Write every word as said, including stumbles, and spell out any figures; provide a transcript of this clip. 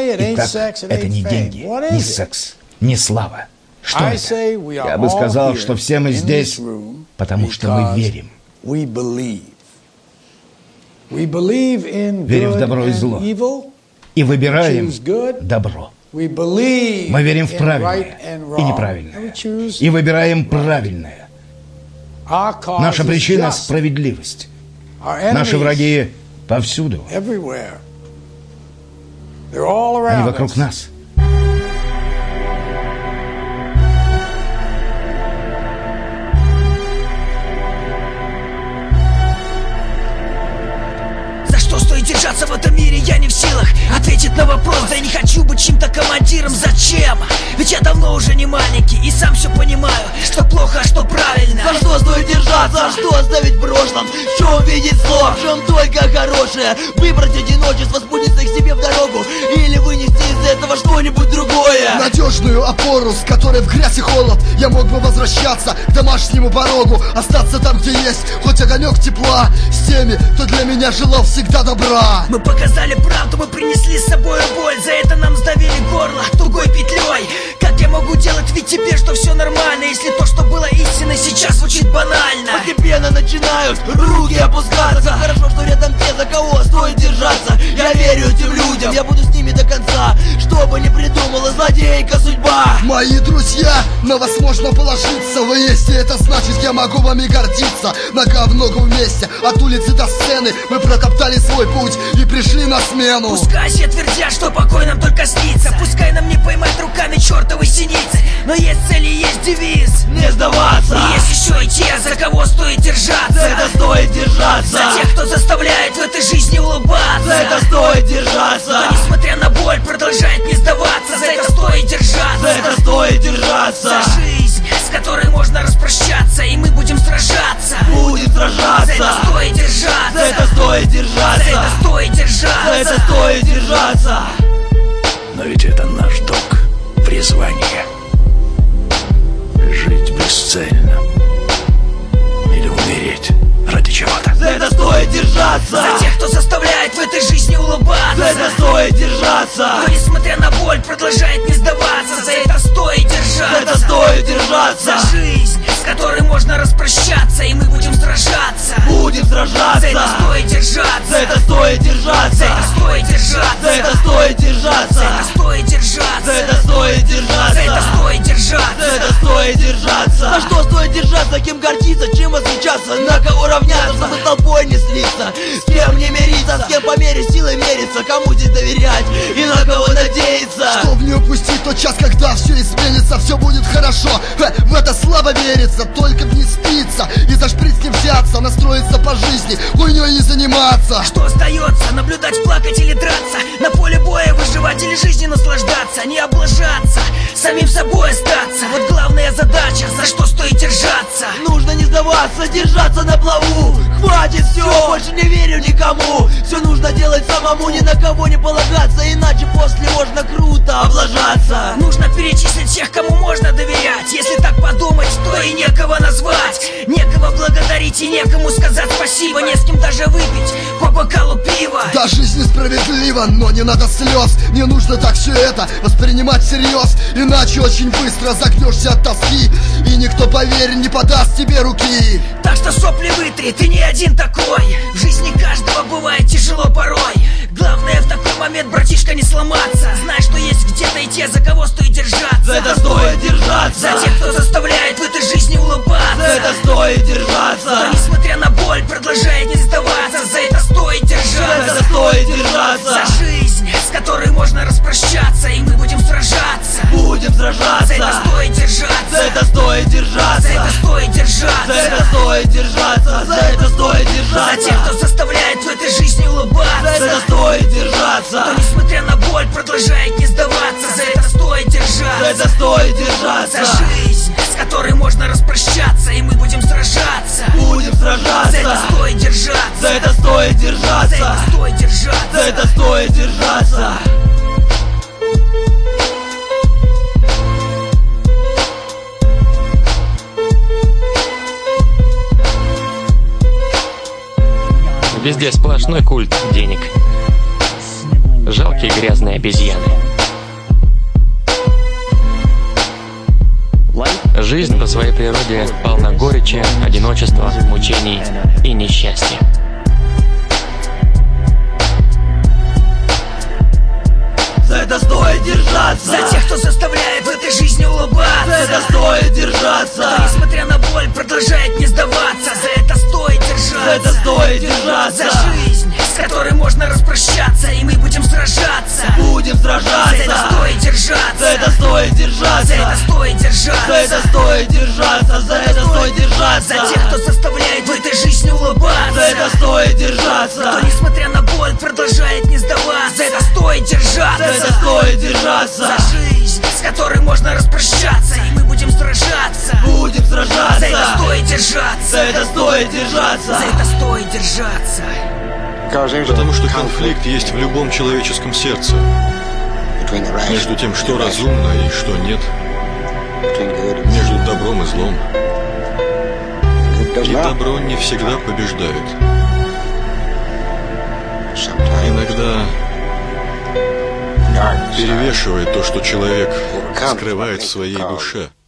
Итак, это не деньги, не секс, не слава. Что это? Я бы сказал, что все мы здесь, потому что мы верим. Верим в добро и зло. И выбираем добро. Мы верим в правильное и неправильное. И выбираем правильное. Наша причина – справедливость. Наши враги повсюду. Они вокруг нас. Держаться в этом мире я не в силах ответить на вопрос. Да я не хочу быть чьим-то командиром. Зачем? Ведь я давно уже не маленький и сам все понимаю, что плохо, а что правильно. За что стоит держаться, а что оставить в прошлом? В чем видеть зло, в чем только хорошее? Выбрать одиночество, спутиться к себе в дорогу или вынести из этого что-нибудь другое. Надежную опору, с которой в грязь и холод я мог бы возвращаться к домашнему порогу. Остаться там, где есть хоть огонек тепла, с теми, кто для меня желал всегда добра. Мы показали правду, мы принесли с собой боль. За это нам сдавили горло тугой петлей. Как я могу делать вид тебе, что все нормально, если то, что было истиной, сейчас звучит банально? Постепенно начинают руки опускаться. Хорошо, что рядом те, за кого стоит держаться. Я верю этим людям, я буду с ними до конца, что бы ни придумала злодейка судьба. Мои друзья, на вас можно положиться. Вы есть, и это значит, я могу вами гордиться. Нога в ногу вместе, от улицы до сцены мы протоптали свой путь и пришли на смену. Пускай все твердят, что покой нам только снится. Пускай нам не поймать руками чертовы синицы. Но есть цель и есть девиз: не сдаваться. И есть еще и те, за кого стоит держаться. За это стоит держаться. За тех, кто заставляет в этой жизни улыбаться. За это стоит держаться. Кто, несмотря на боль, продолжает не сдаваться. За это стоит держаться. За это стоит держаться. За жизнь, с которой можно распрощаться, и мы будем сражаться. Будем сражаться. За это стоит держаться. За это стоит держаться. За это стоит держаться. За это стоит держаться. Но ведь это наш долг, призвание. Жить бесцельно или умереть ради чего-то. За это стоит держаться. За тех, кто заставляет в этой жизни улыбаться. За это стоит держаться. Кто, несмотря на боль, продолжает не сдаваться. За это стоит держаться. За это стоит держаться. За жизнь, с которой можно распрощаться, и мы будем сражаться. Будем сражаться. За это стоит держаться. За это стоит держаться. За это стоит держаться. За это стоит держаться. За это стоит держаться. За это стоит держаться. За это стоит держаться. За это стоит держаться. За что стоит держаться, кем гордиться, чем отличаться, на кого равняться, чтобы с толпой не слиться, с кем не мириться, с кем по мере силы мериться, кому здесь доверять и на кого надеяться. Чтоб не упустить тот час, когда все изменится, все будет хорошо, Ха, в это слабо верится, только б не спится и за шприц не взяться, настроиться по жизни, хуйней не заниматься. Что остается? Наблюдать, плакать или драться? На поле боя выживать или жизнью наслаждаться? Не облажаться, самим собой остаться. Вот главная задача, за что стоит держаться. Нужно не сдаваться, держаться на плаву. Хватит все, больше не верю никому. Все нужно делать самому, ни на кого не полагаться, иначе после можно круто облажаться. Нужно перечислить тех, кому можно доверять. Если так подумать, то и некого назвать, некого благодарить и некому сказать спасибо. Не с кем даже выпить по бокалу пива. Да, жизнь несправедлива, но не надо слез. Не нужно так все это воспринимать всерьез, иначе очень быстро загнешься от тоски, и никто, поверь, не подаст тебе руки. Так что сопли вытри, ты не один такой. В жизни каждого бывает тяжело порой. Главное в такой момент, братишка, не сломаться. Знай, что есть где-то и те, за кого стоит держаться. За это стоит держаться. За тех, кто заставляет в этой жизни улыбаться. За это стоит держаться. Кто, несмотря на боль, продолжает не сдаваться. За это стоит держаться. За это стоит держаться. За жизнь, с которой можно распрощаться, и мы будем сражаться. Будем сражаться. За это стоит держаться. За это стоит держаться. За это стоит держаться. За это стоит держаться. За это стоит держаться. За тех, кто заставляет в этой жизни улыбаться. За это стоит держаться. Кто, несмотря на боль, продолжает не сдаваться. За это стоит держаться. За это стоит держаться. За жизнь, с которой можно распрощаться, и мы будем сражаться. Будем сражаться. За это стоит держаться. За это стоит держаться. За это стоит держаться. За это стоит держаться. Везде сплошной культ денег. Жалкие грязные обезьяны. Жизнь по своей природе полна горечи, одиночества, мучений и несчастья. За это стоит держаться. За тех, кто заставляет в этой жизни улыбаться. За это стоит держаться. Кто, несмотря на боль, продолжает не сдаваться. За это стоит держаться. За это стоит держаться. За жизнь, с которой можно распрощаться, и мы будем сражаться. Будем сражаться. За это стоит держаться. За это стоит держаться. За это стоит держаться. За это стоит держаться. За это стоит держаться. За тех, кто заставляет в этой жизни улыбаться. За это стоит держаться. Кто, несмотря на боль, продолжает не сдаваться. За это стоит держаться. За это стоит держаться. За жизнь, с которой можно распрощаться, и мы будем сражаться. Будем сражаться. За это стоит держаться. За это стоит держаться. За это стоит держаться. Потому что конфликт есть в любом человеческом сердце. Между тем, что разумно и что нет. Между добром и злом. И добро не всегда побеждает. Иногда перевешивает то, что человек скрывает в своей душе.